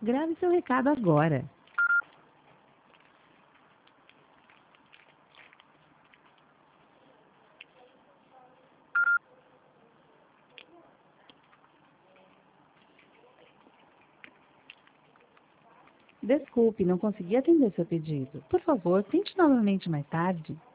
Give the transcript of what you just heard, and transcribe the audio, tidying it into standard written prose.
Grave seu recado agora. Desculpe, não consegui atender seu pedido. Por favor, tente novamente mais tarde.